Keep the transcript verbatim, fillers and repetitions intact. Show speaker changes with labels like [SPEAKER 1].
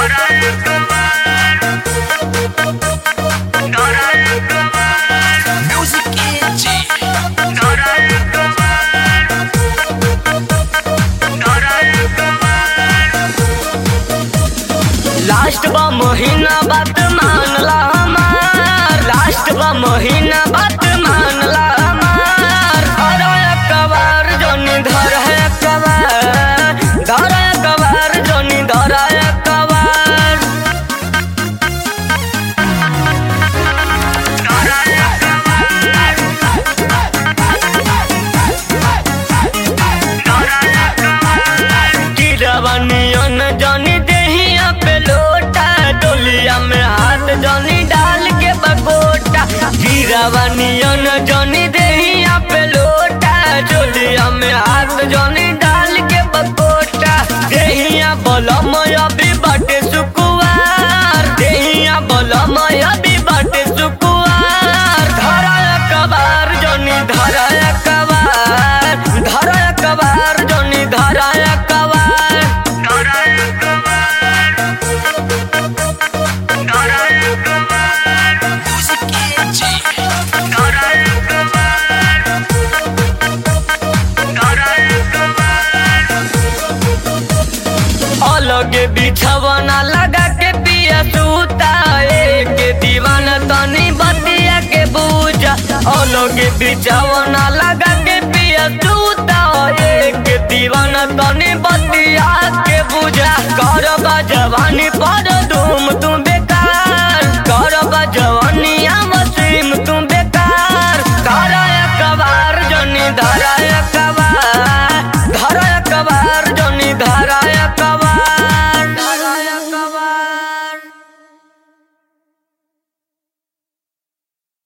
[SPEAKER 1] Last बा महीना बात मानला हमार, लास्ट बा महीना बात मानला हमार। धरा कबार जोनी धरा कबार, धरा कबार जोनी धरा कबार। गिरवनियन जोनी देहिया पे लोटा, डोलिया में हाथ जोनी डाल के बकोटा। गिरवनियन जोनी देहिया पे लोटा, डोलिया में हाथ जोनी डाल के बकोटा। देहिया बलम अभी बाटे सुकुवार, देहिया बलम अभी बाटे सुकुवार। धरा कबार जोनी धरा कबार, धरा कबार जोनी धरा कबार। अलगे बिछवना लगा के पिया सूता, एक दीवाना तनी बतिया के बूझा। अलगे बिछवना लगा के पिया सूता, एक दीवाना तनी बतिया के बूझा। करबा जवानी पर धूम तुम बेकार, करबा जवानी मसीम तुम बेकार। धरा कबार जोनी धरा कबार, धरा कबार जोनी धरा कबार।